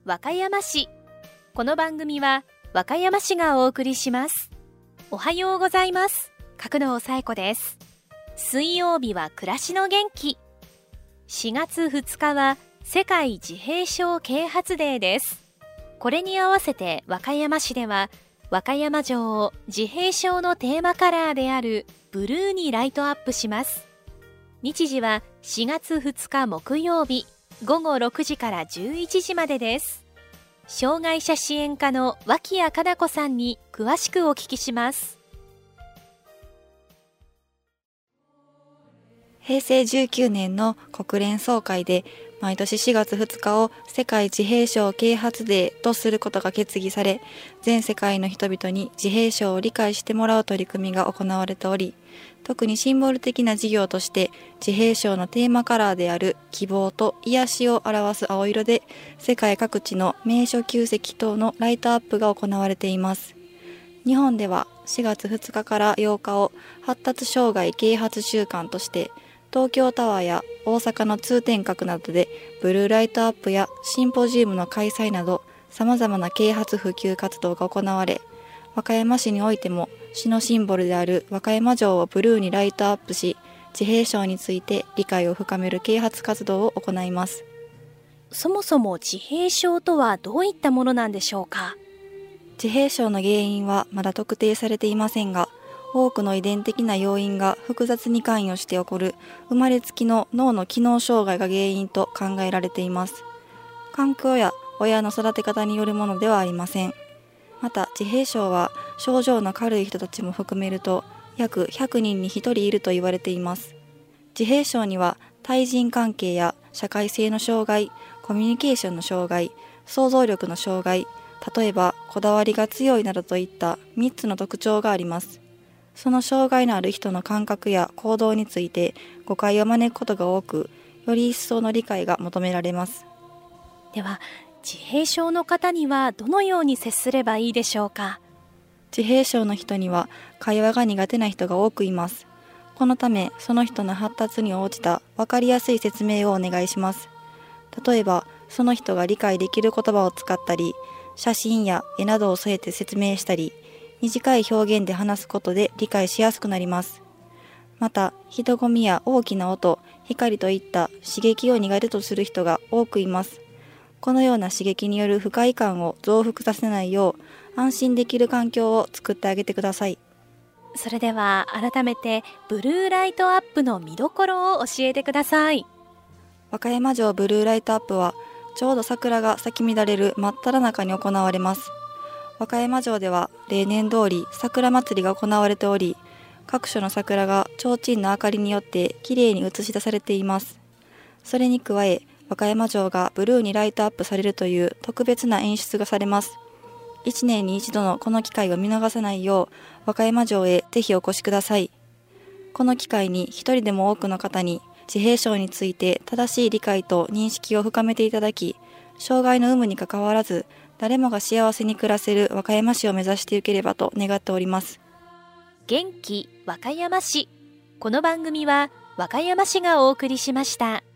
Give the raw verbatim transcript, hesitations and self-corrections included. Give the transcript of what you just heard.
和歌山市。この番組は和歌山市がお送りします。おはようございます。角野紗友子です。水曜日は暮らしの元気。しがつふつかは世界自閉症啓発デーです。これに合わせて和歌山市では和歌山城を自閉症のテーマカラーであるブルーにライトアップします。日時はしがつふつか木曜日ごごろくじからじゅういちじまでです。障害者支援課の脇谷かな子さんに詳しくお聞きします。 へいせいじゅうきゅうねんの国連総会で毎年しがつふつかを世界自閉症啓発デーとすることが決議され、全世界の人々に自閉症を理解してもらう取り組みが行われており、特にシンボル的な事業として自閉症のテーマカラーである希望と癒しを表す青色で世界各地の名所旧跡等のライトアップが行われています。日本ではしがつふつかからようかを発達障害啓発週間として東京タワーや大阪の通天閣などでブルーライトアップやシンポジウムの開催など様々な啓発普及活動が行われ、和歌山市においても市のシンボルである和歌山城をブルーにライトアップし、自閉症について理解を深める啓発活動を行います。 そもそも自閉症とはどういったものなんでしょうか。 自閉症の原因はまだ特定されていませんが、多くの遺伝的な要因が複雑に関与して起こる生まれつきの脳の機能障害が原因と考えられています。環境や親の育て方によるものではありません。また自閉症は症状の軽い人たちも含めると約ひゃくにんにひとりいると言われています。自閉症には対人関係や社会性の障害、コミュニケーションの障害、想像力の障害、例えばこだわりが強いなどといったみっつの特徴があります。その障害のある人の感覚や行動について誤解を招くことが多く、より一層の理解が求められます。 では、自閉症の方にはどのように接すればいいでしょうか。 自閉症の人には会話が苦手な人が多くいます。このため、その人の発達に応じた分かりやすい説明をお願いします。例えば、その人が理解できる言葉を使ったり、写真や絵などを添えて説明したり、短い表現で話すことで理解しやすくなります。また、人混みや大きな音、光といった刺激を苦手とする人が多くいます。このような刺激による不快感を増幅させないよう、安心できる環境を作ってあげてください。 それでは改めてブルーライトアップの見どころを教えてください。 和歌山城ブルーライトアップは、ちょうど桜が咲き乱れる真っ只中に行われます。和歌山城では例年通り桜祭りが行われており、各所の桜が提灯の明かりによってきれいに映し出されています。それに加え、和歌山城がブルーにライトアップされるという特別な演出がされます。いちねんに一度のこの機会を見逃さないよう、和歌山城へぜひお越しください。この機会に一人でも多くの方に自閉症について正しい理解と認識を深めていただき、障害の有無にかかわらず誰もが幸せに暮らせる和歌山市を目指していければと願っております。 元気和歌山市。この番組は和歌山市がお送りしました。